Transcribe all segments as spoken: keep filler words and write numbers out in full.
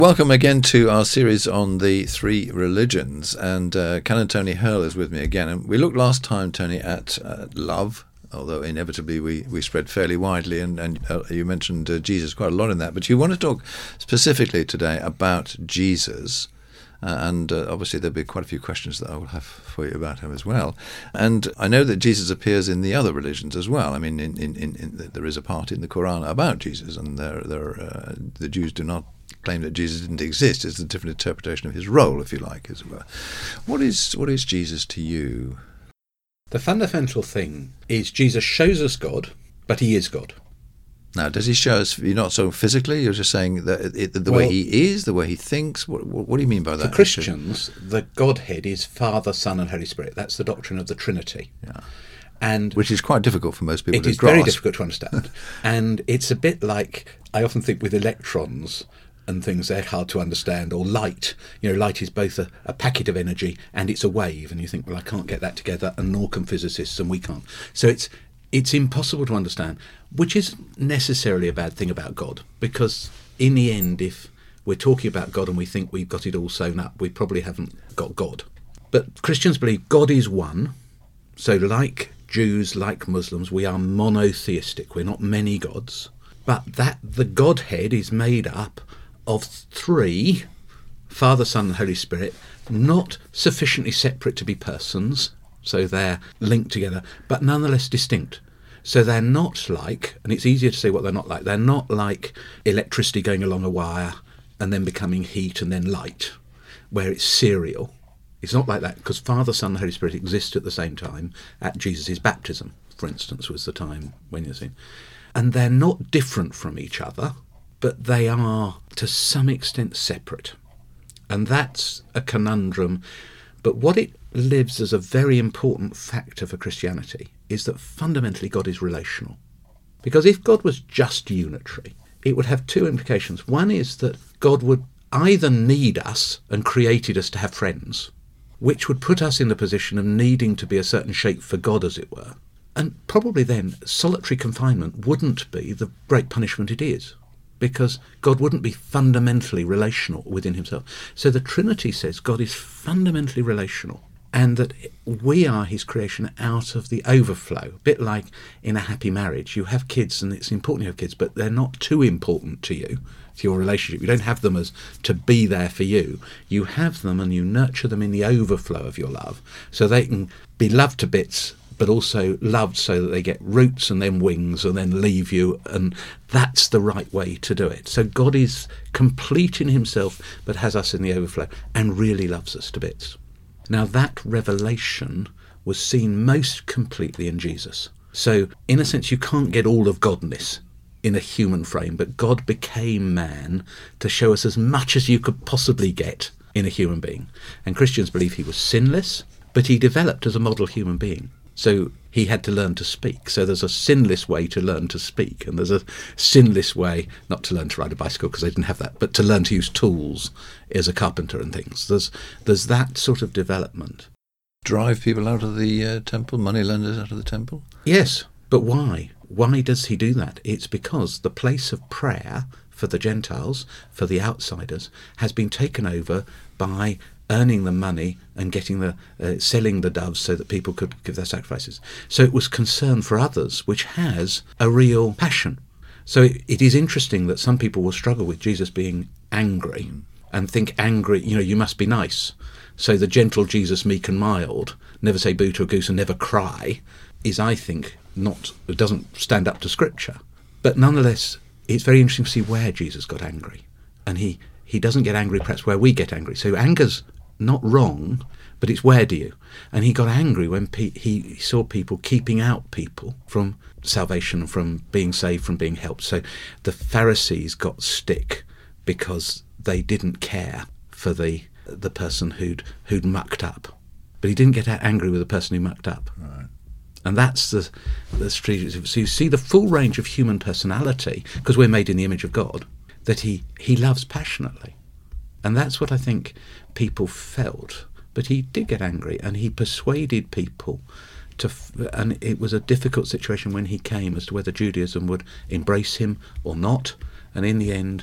Welcome again to our series on the three religions, and uh, Canon Tony Hurl is with me again. And we looked last time, Tony, at uh, love, although inevitably we, we spread fairly widely, and, and uh, you mentioned uh, Jesus quite a lot in that. But you want to talk specifically today about Jesus, uh, and uh, obviously there'll be quite a few questions that I will have for you about him as well. And I know that Jesus appears in the other religions as well. I mean, in, in, in, in the, there is a part in the Quran about Jesus, and there, there uh, the Jews do not claim that Jesus didn't exist. It's a different interpretation of his role, if you like, as it were. What is what is Jesus to you? The fundamental thing is Jesus shows us God, but he is God. Now, does he show us, you're not so physically, you're just saying that it, the well, way he is, the way he thinks? What, what, what do you mean by that? For Christians, the Godhead is Father, Son and Holy Spirit. That's the doctrine of the Trinity. Yeah. And which is quite difficult for most people to grasp. It is very difficult to understand. And it's a bit like, I often think with electrons and things, they're hard to understand, or light. You know, light is both a, a packet of energy and it's a wave, and you think, well, I can't get that together, and nor can physicists, and we can't. So it's it's impossible to understand, which isn't necessarily a bad thing about God, because in the end, if we're talking about God and we think we've got it all sewn up, we probably haven't got God. But Christians believe God is one, so like Jews, like Muslims, we are monotheistic, we're not many gods, but that the Godhead is made up of three, Father, Son and Holy Spirit, not sufficiently separate to be persons, so they're linked together, but nonetheless distinct. So they're not like, and it's easier to say what they're not like, they're not like electricity going along a wire and then becoming heat and then light, where it's serial. It's not like that, because Father, Son and Holy Spirit exist at the same time. At Jesus' baptism, for instance, was the time when you're seeing. And they're not different from each other, but they are to some extent separate. And that's a conundrum. But what it lives as a very important factor for Christianity is that fundamentally God is relational. Because if God was just unitary, it would have two implications. One is that God would either need us and created us to have friends, which would put us in the position of needing to be a certain shape for God, as it were. And probably then solitary confinement wouldn't be the great punishment it is, because God wouldn't be fundamentally relational within himself. So the Trinity says God is fundamentally relational, and that we are his creation out of the overflow. A bit like in a happy marriage. You have kids, and it's important you have kids, but they're not too important to you, to your relationship. You don't have them as to be there for you. You have them and you nurture them in the overflow of your love, so they can be loved to bits, but also loved so that they get roots and then wings and then leave you, and that's the right way to do it. So God is complete in himself, but has us in the overflow and really loves us to bits. Now that revelation was seen most completely in Jesus. So in a sense, you can't get all of Godness in a human frame, but God became man to show us as much as you could possibly get in a human being. And Christians believe he was sinless, but he developed as a model human being. So he had to learn to speak. So there's a sinless way to learn to speak, and there's a sinless way not to learn to ride a bicycle, because they didn't have that, but to learn to use tools as a carpenter and things. There's there's that sort of development. Drive people out of the uh, temple, moneylenders out of the temple? Yes, but why? Why does he do that? It's because the place of prayer for the Gentiles, for the outsiders, has been taken over by earning the money and getting the uh, selling the doves so that people could give their sacrifices. So it was concern for others, which has a real passion. So it, it is interesting that some people will struggle with Jesus being angry and think angry, you know, you must be nice. So the gentle Jesus, meek and mild, never say boo to a goose and never cry, is, I think, not, it doesn't stand up to Scripture. But nonetheless, it's very interesting to see where Jesus got angry. And he, he doesn't get angry perhaps where we get angry. So anger's not wrong, but it's where do you? And he got angry when pe- he saw people keeping out people from salvation, from being saved, from being helped. So the Pharisees got stick because they didn't care for the the person who'd who'd mucked up. But he didn't get angry with the person who mucked up. Right. And that's the the strategy. So you see the full range of human personality, because we're made in the image of God, that he, he loves passionately. And that's what I think people felt. But he did get angry, and he persuaded people to, and it was a difficult situation when he came as to whether Judaism would embrace him or not. And in the end,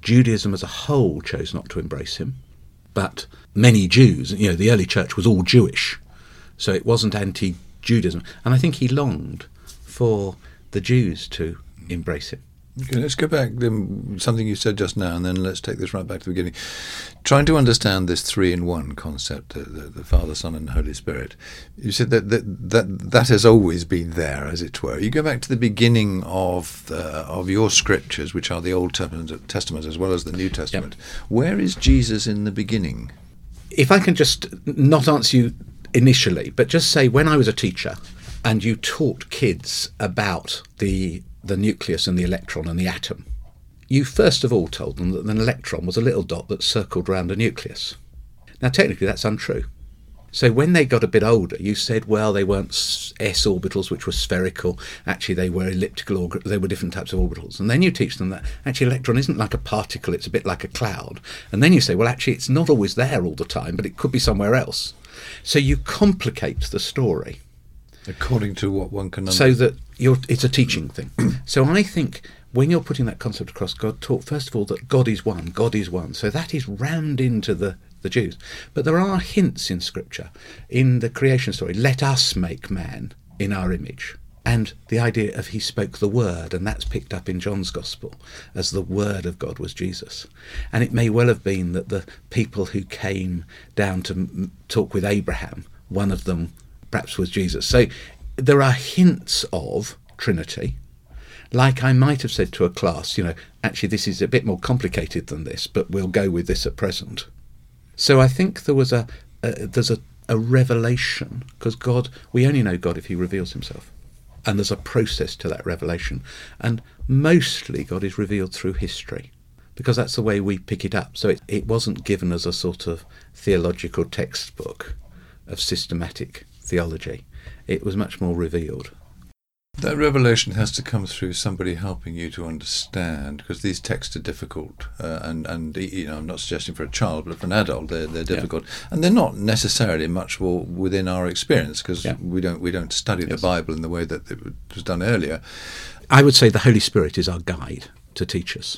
Judaism as a whole chose not to embrace him, but many Jews, you know, the early church was all Jewish, so it wasn't anti-Judaism. And I think he longed for the Jews to embrace him. Okay, let's go back to something you said just now, and then let's take this right back to the beginning. Trying to understand this three-in-one concept, uh, the, the Father, Son, and Holy Spirit. You said that that, that that has always been there, as it were. You go back to the beginning of the, of your scriptures, which are the Old Testament, Testament as well as the New Testament. Yep. Where is Jesus in the beginning? If I can just not answer you initially, but just say when I was a teacher and you taught kids about the the nucleus and the electron and the atom, you first of all told them that an electron was a little dot that circled round a nucleus. Now, technically, that's untrue. So when they got a bit older, you said, well, they weren't s orbitals, which were spherical. Actually, they were elliptical, or they were different types of orbitals. And then you teach them that actually electron isn't like a particle, it's a bit like a cloud. And then you say, well, actually, it's not always there all the time, but it could be somewhere else. So you complicate the story. According to what one can understand. So that you're, it's a teaching thing. So I think when you're putting that concept across, God taught, first of all, that God is one, God is one. So that is rammed into the, the Jews. But there are hints in Scripture, in the creation story, let us make man in our image. And the idea of he spoke the word, and that's picked up in John's Gospel as the word of God was Jesus. And it may well have been that the people who came down to m talk with Abraham, one of them perhaps was Jesus. So there are hints of Trinity. Like I might have said to a class, you know, actually this is a bit more complicated than this, but we'll go with this at present. So I think there was a, a there's a, a revelation, because God, we only know God if he reveals himself. And there's a process to that revelation. And mostly God is revealed through history, because that's the way we pick it up. So it, it wasn't given as a sort of theological textbook of systematic theology. It was much more revealed. That revelation has to come through somebody helping you to understand, because these texts are difficult, uh, and and you know, I'm not suggesting for a child, but for an adult, they're they're difficult, yeah. And they're not necessarily much more within our experience, because yeah. we don't we don't study yes. the Bible in the way that it was done earlier. I would say the Holy Spirit is our guide to teach us.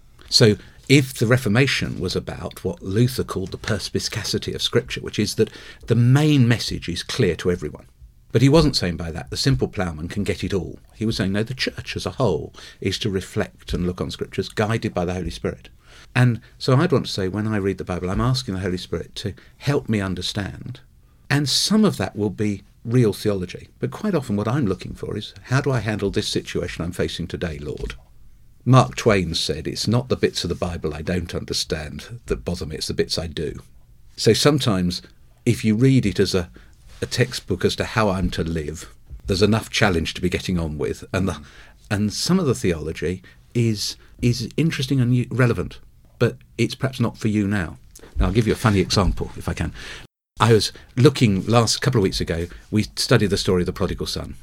So if the Reformation was about what Luther called the perspicacity of Scripture, which is that the main message is clear to everyone. But he wasn't saying by that the simple ploughman can get it all. He was saying, no, the church as a whole is to reflect and look on Scriptures guided by the Holy Spirit. And so I'd want to say, when I read the Bible, I'm asking the Holy Spirit to help me understand. And some of that will be real theology. But quite often what I'm looking for is, how do I handle this situation I'm facing today, Lord? Mark Twain said, it's not the bits of the Bible I don't understand that bother me, it's the bits I do. So sometimes if you read it as a, a textbook as to how I'm to live, there's enough challenge to be getting on with. And the, and some of the theology is, is interesting and relevant, but it's perhaps not for you now. Now I'll give you a funny example, if I can. I was looking last couple of weeks ago, we studied the story of the prodigal son.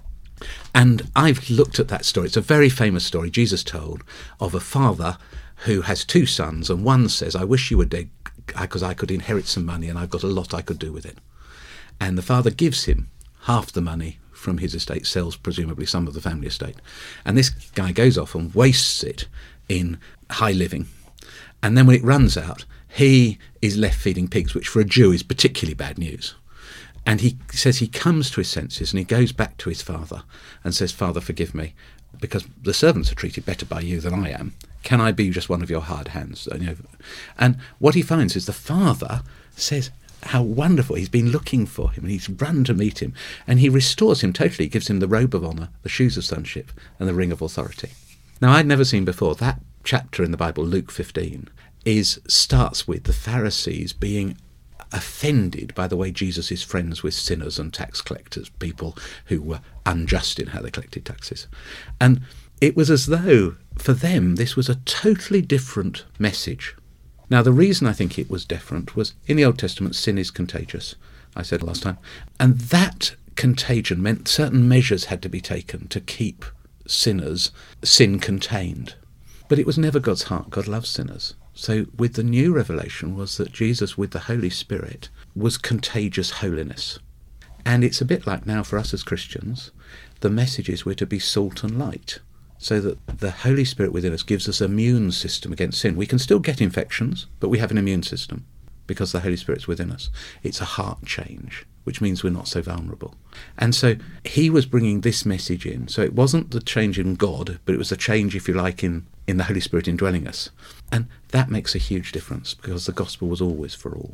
And I've looked at that story. It's a very famous story Jesus told of a father who has two sons, and one says, I wish you were dead because I could inherit some money and I've got a lot I could do with it. And the father gives him half the money from his estate, sells presumably some of the family estate. And this guy goes off and wastes it in high living. And then when it runs out, he is left feeding pigs, which for a Jew is particularly bad news. And he says he comes to his senses and he goes back to his father and says, Father, forgive me, because the servants are treated better by you than I am. Can I be just one of your hard hands? And what he finds is the father says how wonderful. He's been looking for him and he's run to meet him. And he restores him totally, gives him the robe of honour, the shoes of sonship and the ring of authority. Now, I'd never seen before that chapter in the Bible, Luke fifteen, is starts with the Pharisees being offended by the way Jesus is friends with sinners and tax collectors, people who were unjust in how they collected taxes. And it was as though, for them, this was a totally different message. Now, the reason I think it was different was, in the Old Testament, sin is contagious, I said last time. And that contagion meant certain measures had to be taken to keep sinners sin-contained. But it was never God's heart. God loves sinners. So with the new revelation was that Jesus, with the Holy Spirit, was contagious holiness. And it's a bit like now for us as Christians, the message is we're to be salt and light. so that the Holy Spirit within us gives us an immune system against sin. We can still get infections, but we have an immune system because the Holy Spirit's within us. It's a heart change, which means we're not so vulnerable. And so he was bringing this message in. So it wasn't the change in God, but it was a change, if you like, in, in the Holy Spirit indwelling us. And that makes a huge difference because the gospel was always for all.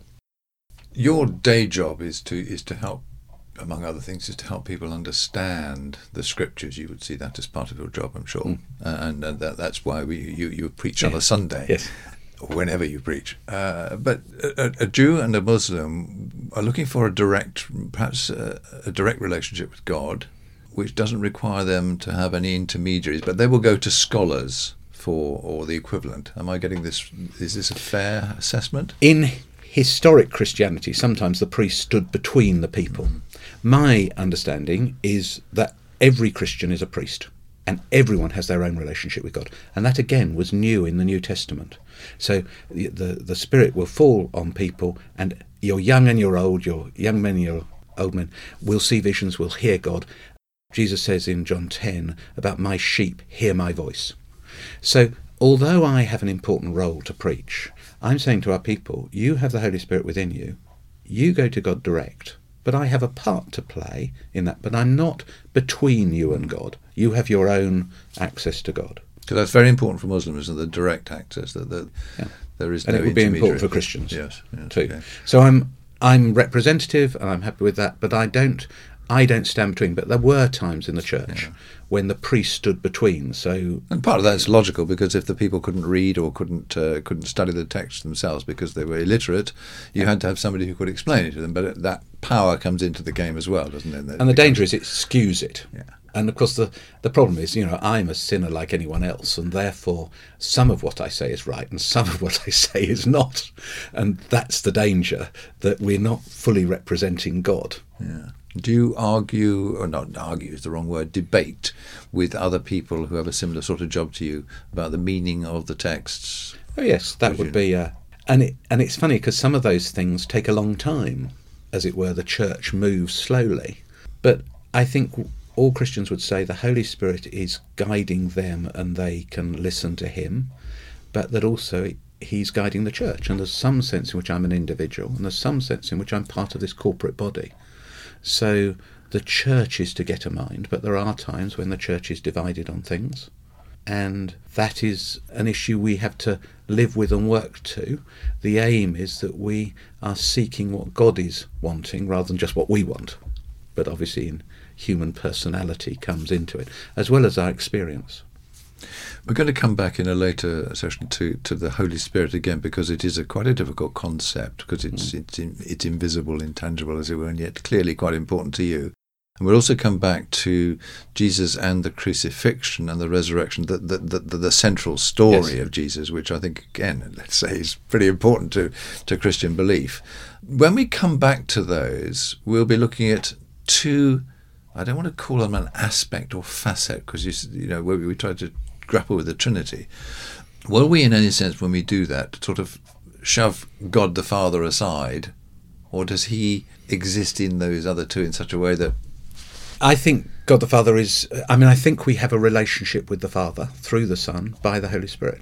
Your day job is to is to help, among other things, is to help people understand the scriptures. You would see that as part of your job, I'm sure. Mm. Uh, and and that, that's why we you, you preach yeah. on a Sunday. Yes. Whenever you preach. Uh, but a, a Jew and a Muslim are looking for a direct, perhaps a, a direct relationship with God, which doesn't require them to have any intermediaries, but they will go to scholars for, or the equivalent. Am I getting this, is this a fair assessment? In historic Christianity, sometimes the priest stood between the people. Mm. My understanding is that every Christian is a priest. And everyone has their own relationship with God. And that, again, was new in the New Testament. So the, the, the Spirit will fall on people, and you're young and you're old, you're young men and you're old men, will see visions, will hear God. Jesus says in John ten about my sheep hear my voice. So although I have an important role to preach, I'm saying to our people, you have the Holy Spirit within you, you go to God direct. But I have a part to play in that. But I'm not between you and God. You have your own access to God. Because that's very important for Muslims, the direct access. That the, yeah. there is and no it would be intermediary. important for Christians yes, yes, too. Okay. So I'm I'm representative, and I'm happy with that. But I don't I don't stand between. But there were times in the church yeah. when the priest stood between. So and part of that's logical, because if the people couldn't read or couldn't uh, couldn't study the text themselves because they were illiterate, you yeah. had to have somebody who could explain it to them. But that power comes into the game as well, doesn't it? And the, and the danger is it skews it. Yeah. And of course the, the problem is, you know, I'm a sinner like anyone else, and therefore some of what I say is right and some of what I say is not. And that's the danger, that we're not fully representing God. Yeah. Do you argue, or not argue is the wrong word, debate with other people who have a similar sort of job to you about the meaning of the texts? Oh yes, that would, would be, uh, and it, and it's funny because some of those things take a long time, as it were. The church moves slowly. But I think all Christians would say the Holy Spirit is guiding them and they can listen to him, but that also he's guiding the church. And there's some sense in which I'm an individual, and there's some sense in which I'm part of this corporate body. So the church is to get a mind, but there are times when the church is divided on things, and that is an issue we have to live with and work to. The aim is that we are seeking what God is wanting rather than just what we want, but obviously in human personality comes into it, as well as our experience. We're going to come back in a later session to, to the Holy Spirit again, because it is a quite a difficult concept, because it's mm. it's in, it's invisible, intangible, as it were, and yet clearly quite important to you. And we'll also come back to Jesus and the crucifixion and the resurrection, the the, the, the central story yes. of Jesus, which I think, again, let's say is pretty important to, to Christian belief. When we come back to those, we'll be looking at two, I don't want to call them an aspect or facet, because you, you know, we, we try to grapple with the Trinity. Will we, in any sense, when we do that, sort of shove God the Father aside, or does he exist in those other two in such a way that... I think God the Father is... I mean, I think we have a relationship with the Father through the Son by the Holy Spirit.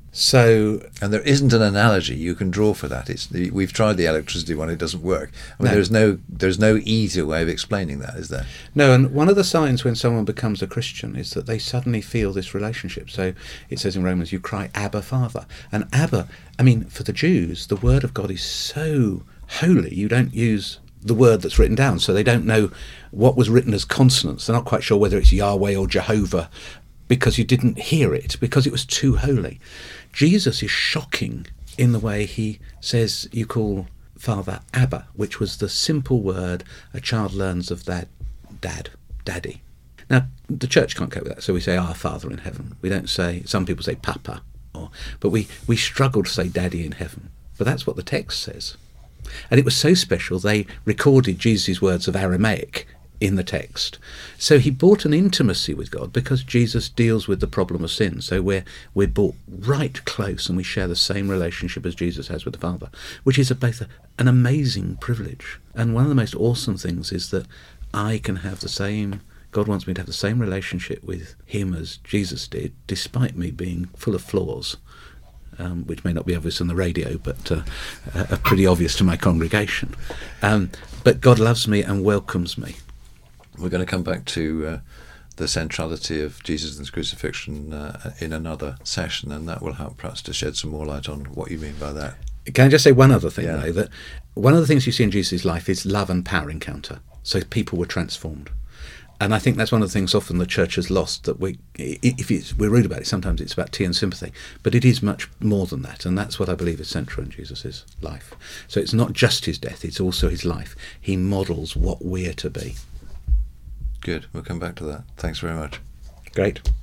So... And there isn't an analogy you can draw for that. It's the, we've tried the electricity one, it doesn't work. I mean, no. there's no there's no easier way of explaining that, is there? No, and one of the signs when someone becomes a Christian is that they suddenly feel this relationship. So it says in Romans, you cry, Abba, Father. And Abba, I mean, for the Jews, the word of God is so holy, you don't use the word that's written down, so they don't know what was written as consonants. They're not quite sure whether it's Yahweh or Jehovah, because you didn't hear it, because it was too holy. Jesus is shocking in the way he says you call Father Abba, which was the simple word a child learns of that dad, daddy. Now, the church can't cope with that, so we say our Father in heaven. We don't say, some people say Papa, or, but we, we struggle to say daddy in heaven. But that's what the text says. And it was so special, they recorded Jesus' words of Aramaic in the text. So he brought an intimacy with God because Jesus deals with the problem of sin. So we're we're brought right close, and we share the same relationship as Jesus has with the Father, which is a, both a, an amazing privilege. And one of the most awesome things is that I can have the same God wants me to have the same relationship with him as Jesus did, despite me being full of flaws, um, which may not be obvious on the radio, but uh, are pretty obvious to my congregation. Um, but God loves me and welcomes me. We're going to come back to uh, the centrality of Jesus and his crucifixion uh, in another session, and that will help perhaps to shed some more light on what you mean by that. Can I just say one other thing, Yeah. though? That one of the things you see in Jesus' life is love and power encounter. So people were transformed. And I think that's one of the things often the church has lost, that we, if it's, we're rude about it, sometimes it's about tea and sympathy, but it is much more than that, and that's what I believe is central in Jesus' life. So it's not just his death, it's also his life. He models what we're to be. Good. We'll come back to that. Thanks very much. Great.